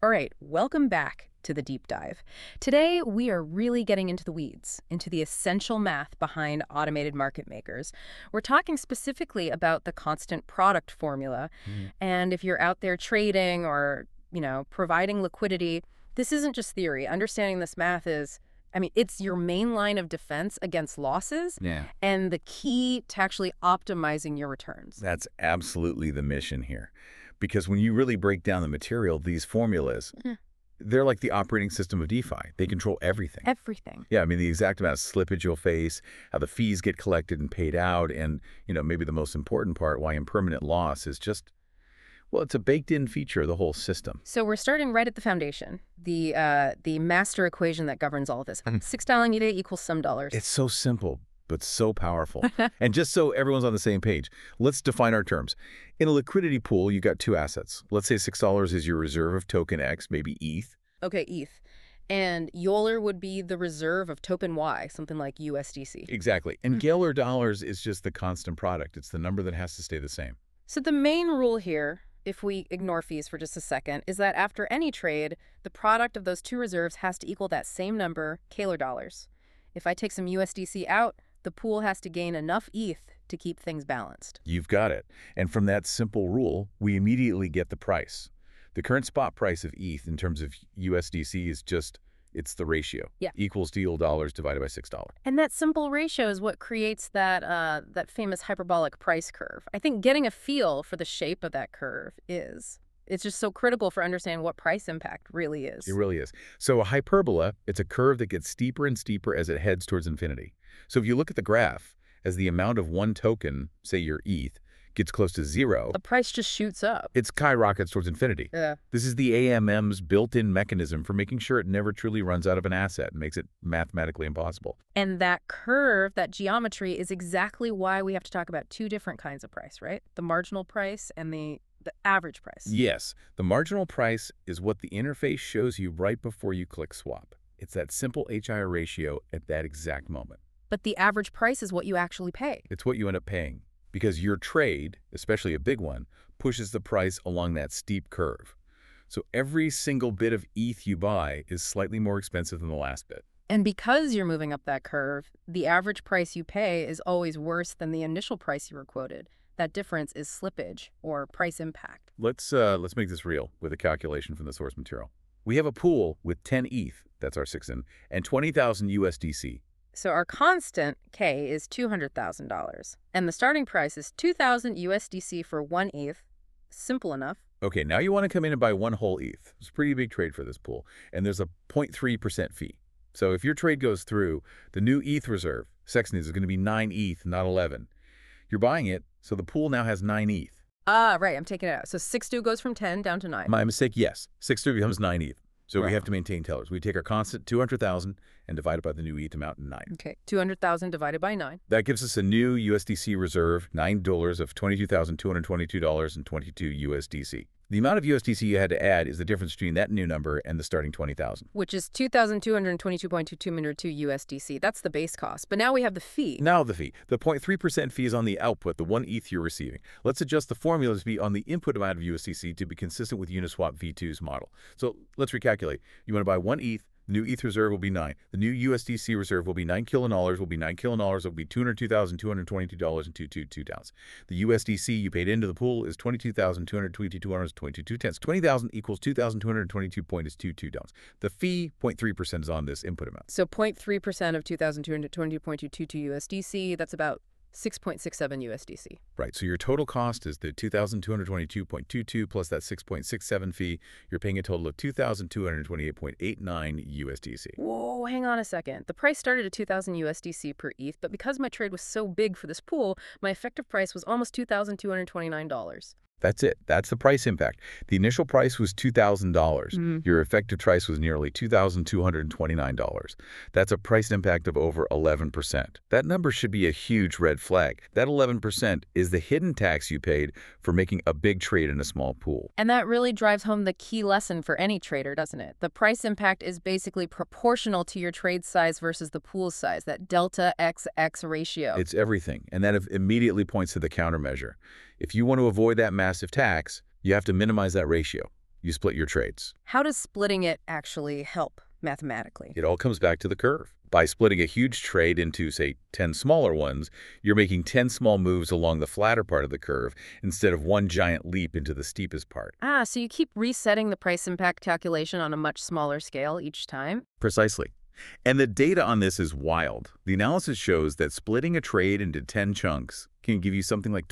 All right, welcome back to the deep dive. Today, we are really getting into the weeds, into the essential math behind automated market makers. We're talking specifically about the constant product formula. Mm. And if you're out there trading or, providing liquidity, this isn't just theory. Understanding this math is, it's your main line of defense against losses Yeah, and the key to actually optimizing your returns. that's absolutely the mission here. Because when you really break down the material, these formulas, Mhm. they're like the operating system of DeFi. They control everything. Everything. Yeah, the exact amount of slippage you'll face, how the fees get collected and paid out, and, maybe the most important part, why impermanent loss is just, well, it's a baked-in feature of the whole system. So we're starting right at the foundation, the master equation that governs all of this. $6 ETA equals some dollars. It's so simple, but so powerful. And just so everyone's on the same page, let's define our terms. In a liquidity pool, you got two assets. Let's say $6 is your reserve of token X, maybe ETH. Okay, ETH. And Euler would be the reserve of token Y, something like USDC. Exactly. And Gale dollars is just the constant product. It's the number that has to stay the same. So the main rule here, if we ignore fees for just a second, is that after any trade, the product of those two reserves has to equal that same number, Caler dollars. If I take some USDC out, the pool has to gain enough ETH to keep things balanced. You've got it. And from that simple rule, we immediately get the price. The current spot price of ETH in terms of USDC is just, it's the ratio. Yeah. Equals deal dollars divided by $6. And that simple ratio is what creates that famous hyperbolic price curve. I think getting a feel for the shape of that curve it's just so critical for understanding what price impact really is. It really is. So a hyperbola, it's a curve that gets steeper and steeper as it heads towards infinity. So if you look at the graph, as the amount of one token, say your ETH, gets close to zero, The price just shoots up. it skyrockets towards infinity. Yeah. This is the AMM's built-in mechanism for making sure it never truly runs out of an asset and makes it mathematically impossible. And that curve, that geometry, is exactly why we have to talk about two different kinds of price, right? The marginal price and the average price. Yes, the marginal price is what the interface shows you right before you click swap. It's that simple HIR ratio at that exact moment. But the average price is what you actually pay. It's what you end up paying because your trade, especially a big one, pushes the price along that steep curve. So every single bit of ETH you buy is slightly more expensive than the last bit. And because you're moving up that curve, the average price you pay is always worse than the initial price you were quoted. That difference is slippage or price impact. Let's make this real with a calculation from the source material. We have a pool with 10 ETH, that's our 6 in, and 20,000 USDC. So our constant K is $200,000, and the starting price is 2,000 USDC for 1 ETH. Simple enough. Okay, now you want to come in and buy one whole ETH. It's a pretty big trade for this pool, and there's a 0.3% fee. So if your trade goes through, the new ETH reserve, Sexton, is going to be 9 ETH, not 11. You're buying it, so the pool now has 9 ETH. Ah, right, I'm taking it out. So 6.2 goes from 10 down to 9. My mistake, yes. 6 becomes 9 ETH. So Right. we have to maintain tellers. We take our constant 200,000 and divide it by the new ETH amount in 9. Okay, 200,000 divided by 9. That gives us a new USDC reserve, $9 of $22,222.22 USDC. The amount of USDC you had to add is the difference between that new number and the starting 20,000. Which is 2,222.2202 USDC. That's the base cost. But now we have the fee. Now the fee. The 0.3% fee is on the output, the 1 ETH you're receiving. Let's adjust the formula to be on the input amount of USDC to be consistent with Uniswap V2's model. So let's recalculate. You want to buy 1 ETH. The new ETH reserve will be 9. The new USDC reserve will be 9 kilonolars, will be $202,222.22. The USDC you paid into the pool is $22,222.22. 20,000 equals $2,222.22. The fee, 0.3%, is on this input amount. So 0.3% of 2,220.22 USDC, that's about 6.67 USDC. Right, so your total cost is the $2,222.22 plus that 6.67 fee. You're paying a total of $2,228.89 USDC. Whoa, hang on a second. The price started at 2,000 USDC per ETH, but because my trade was so big for this pool, my effective price was almost $2,229. That's it. That's the price impact. The initial price was $2,000. Your effective price was nearly $2,229. That's a price impact of over 11%. That number should be a huge red flag. That 11% is the hidden tax you paid for making a big trade in a small pool. And that really drives home the key lesson for any trader, doesn't it? The price impact is basically proportional to your trade size versus the pool size, that delta XX ratio. It's everything, and that immediately points to the countermeasure. If you want to avoid that massive tax, you have to minimize that ratio. You split your trades. How does splitting it actually help mathematically? It all comes back to the curve. By splitting a huge trade into, say, 10 smaller ones, you're making 10 small moves along the flatter part of the curve instead of one giant leap into the steepest part. So you keep resetting the price impact calculation on a much smaller scale each time? Precisely. And the data on this is wild. The analysis shows that splitting a trade into 10 chunks can give you something like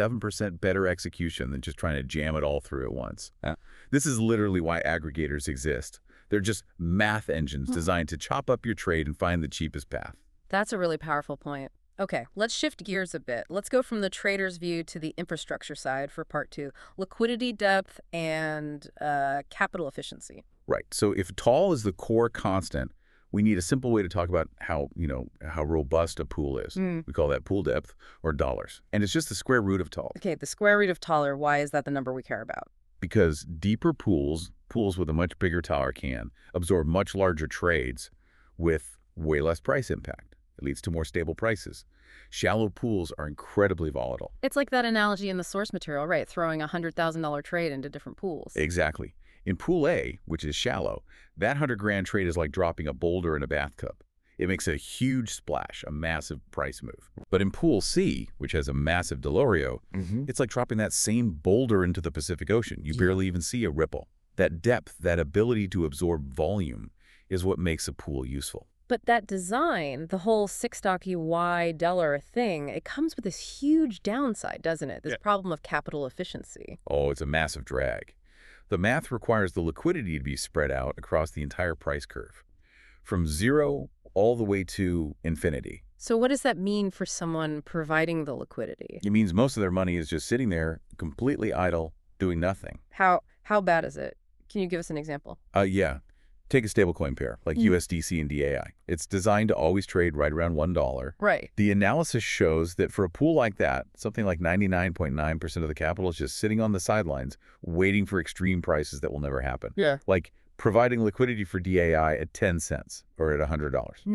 27% better execution than just trying to jam it all through at once. This is literally why aggregators exist. They're just math engines designed to chop up your trade and find the cheapest path. That's a really powerful point. Okay, let's shift gears a bit. Let's go from the trader's view to the infrastructure side for part 2. Liquidity depth and capital efficiency. Right. So if tall is the core constant, we need a simple way to talk about how robust a pool is. We call that pool depth, or dollars. And it's just the square root of tall. Okay, the square root of taller, why is that the number we care about? Because deeper pools with a much bigger tower can absorb much larger trades with way less price impact. It leads to more stable prices. Shallow pools are incredibly volatile. It's like that analogy in the source material, right? Throwing a $100,000 trade into different pools. Exactly. In Pool A, which is shallow, that 100-grand trade is like dropping a boulder in a bathtub. It makes a huge splash, a massive price move. But in Pool C, which has a massive Delorio, it's like dropping that same boulder into the Pacific Ocean. You barely even see a ripple. That depth, that ability to absorb volume, is what makes a pool useful. But that design, the whole six-stocky Y-Deller thing, it comes with this huge downside, doesn't it? This problem of capital efficiency. Oh, it's a massive drag. The math requires the liquidity to be spread out across the entire price curve, from zero all the way to infinity. So what does that mean for someone providing the liquidity? It means most of their money is just sitting there, completely idle, doing nothing. How bad is it? Can you give us an example? Yeah. Take a stablecoin pair, like USDC and DAI. It's designed to always trade right around $1. Right. The analysis shows that for a pool like that, something like 99.9% of the capital is just sitting on the sidelines, waiting for extreme prices that will never happen. Yeah. Like providing liquidity for DAI at 10 cents or at $100.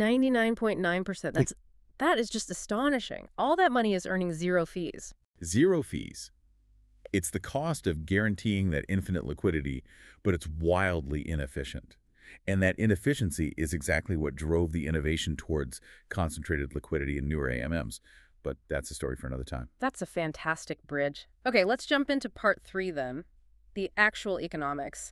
99.9%. That is just astonishing. All that money is earning zero fees. Zero fees. It's the cost of guaranteeing that infinite liquidity, but it's wildly inefficient. And that inefficiency is exactly what drove the innovation towards concentrated liquidity in newer AMMs. But that's a story for another time. That's a fantastic bridge. Okay, let's jump into part 3 then, the actual economics.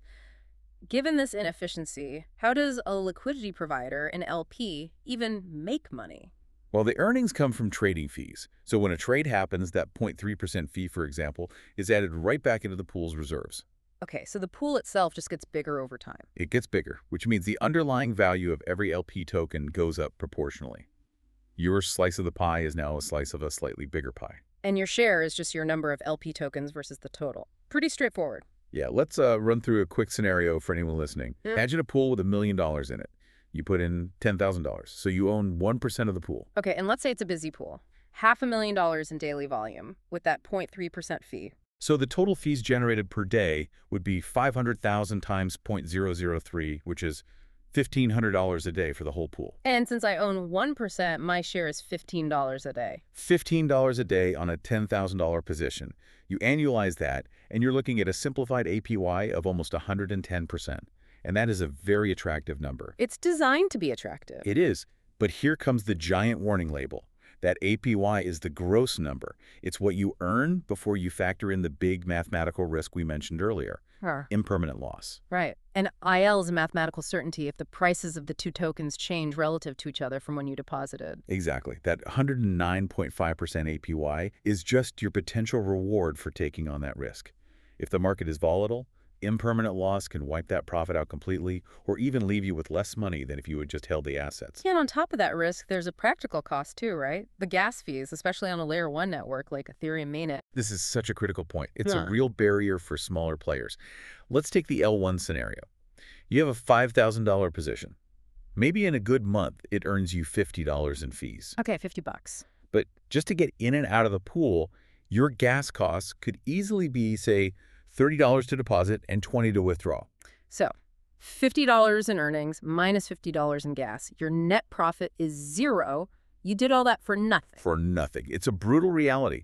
Given this inefficiency, how does a liquidity provider, an LP, even make money? Well, the earnings come from trading fees. So when a trade happens, that 0.3% fee, for example, is added right back into the pool's reserves. Okay, so the pool itself just gets bigger over time. It gets bigger, which means the underlying value of every LP token goes up proportionally. Your slice of the pie is now a slice of a slightly bigger pie. And your share is just your number of LP tokens versus the total. Pretty straightforward. Yeah, let's run through a quick scenario for anyone listening. Imagine a pool with $1 million in it. You put in $10,000, so you own 1% of the pool. Okay, and let's say it's a busy pool. $500,000 in daily volume with that 0.3% fee. So the total fees generated per day would be 500,000 times 0.003, which is $1,500 a day for the whole pool. And since I own 1%, my share is $15 a day. $15 a day on a $10,000 position. You annualize that, and you're looking at a simplified APY of almost 110%. And that is a very attractive number. It's designed to be attractive. It is, but here comes the giant warning label. That APY is the gross number. It's what you earn before you factor in the big mathematical risk we mentioned earlier, impermanent loss. Right. And IL is a mathematical certainty if the prices of the two tokens change relative to each other from when you deposited. Exactly. That 109.5% APY is just your potential reward for taking on that risk. If the market is volatile, impermanent loss can wipe that profit out completely or even leave you with less money than if you had just held the assets. Yeah, and on top of that risk, there's a practical cost too, right? The gas fees, especially on a layer 1 network like Ethereum mainnet. This is such a critical point. It's a real barrier for smaller players. Let's take the L1 scenario. You have a $5,000 position. Maybe in a good month, it earns you $50 in fees. Okay, $50. But just to get in and out of the pool, your gas costs could easily be, say, $30 to deposit and $20 to withdraw. So, $50 in earnings minus $50 in gas. Your net profit is zero. You did all that for nothing. For nothing. It's a brutal reality.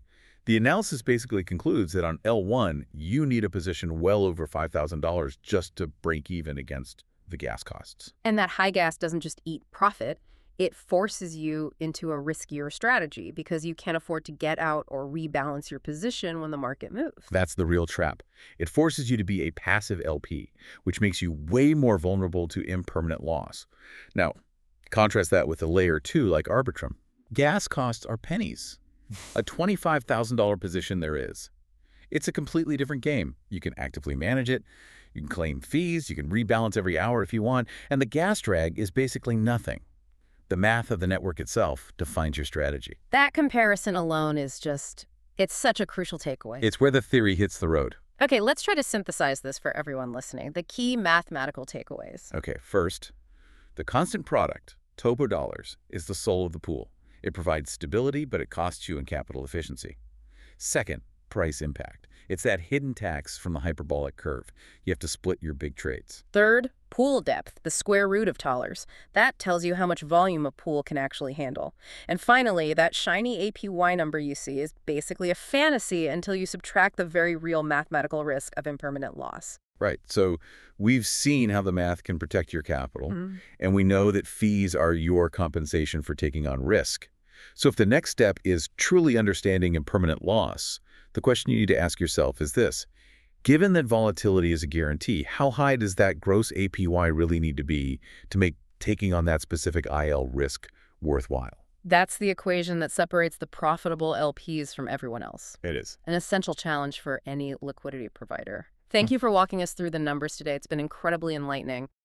The analysis basically concludes that on L1, you need a position well over $5,000 just to break even against the gas costs. And that high gas doesn't just eat profit. It forces you into a riskier strategy because you can't afford to get out or rebalance your position when the market moves. That's the real trap. It forces you to be a passive LP, which makes you way more vulnerable to impermanent loss. Now, contrast that with a layer 2 like Arbitrum. Gas costs are pennies. A $25,000 position there is. It's a completely different game. You can actively manage it, you can claim fees, you can rebalance every hour if you want, and the gas drag is basically nothing. The math of the network itself defines your strategy. That comparison alone is it's such a crucial takeaway. It's where the theory hits the road. Okay, let's try to synthesize this for everyone listening. The key mathematical takeaways. Okay, first, the constant product, Topo dollars, is the soul of the pool. It provides stability, but it costs you in capital efficiency. Second, price impact. It's that hidden tax from the hyperbolic curve. You have to split your big trades. Third, pool depth, the square root of dollars. That tells you how much volume a pool can actually handle. And finally, that shiny APY number you see is basically a fantasy until you subtract the very real mathematical risk of impermanent loss. Right. So we've seen how the math can protect your capital, and we know that fees are your compensation for taking on risk. So if the next step is truly understanding impermanent loss, the question you need to ask yourself is this. Given that volatility is a guarantee, how high does that gross APY really need to be to make taking on that specific IL risk worthwhile? That's the equation that separates the profitable LPs from everyone else. It is. An essential challenge for any liquidity provider. Thank you for walking us through the numbers today. It's been incredibly enlightening.